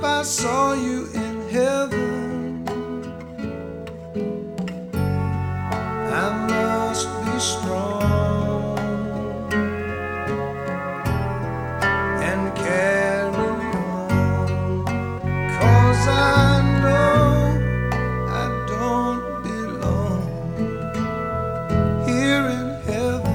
I saw you in heaven, I must be strong and carry on, 'cause I know I don't belong here in heaven.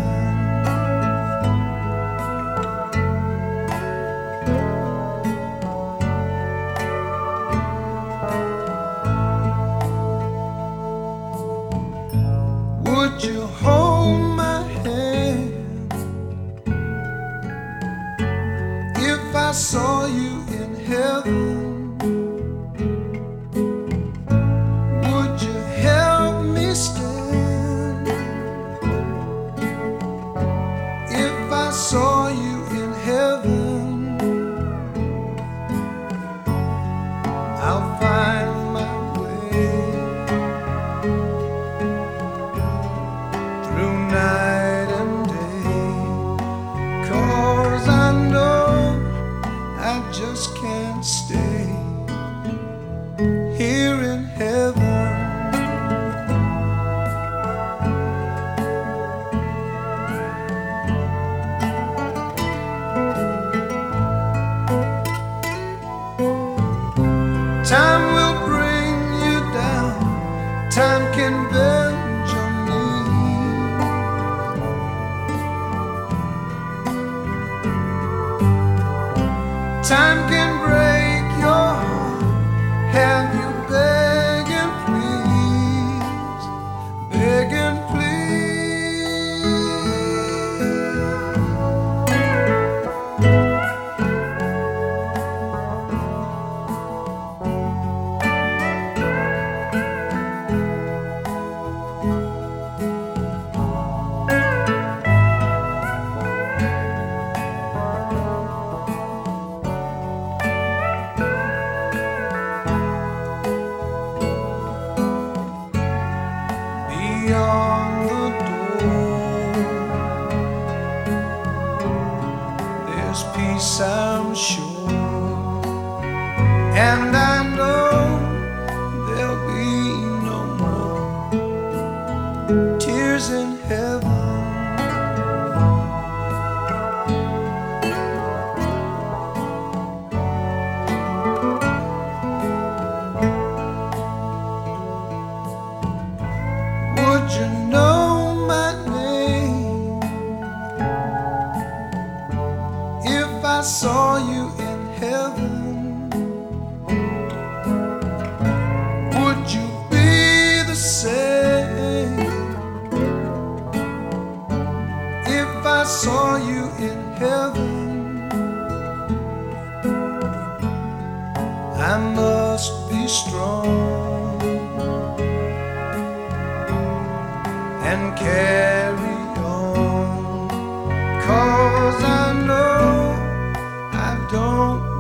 Would you hold my hand if I saw you in heaven? Would you help me stand if I saw you in heaven? I'll find my way through night and day, 'cause I know I just can't stay here in heaven. Time will bring you down, time can bend your knee. Time can break your heart, have you begging please, begging please. Beyond the door, there's peace, I'm sure, and I know there'll be no more tears in heaven. Would you know my name if I saw you in heaven? Would you be the same if I saw you in heaven? I must be strong and carry on, 'cause I know I don't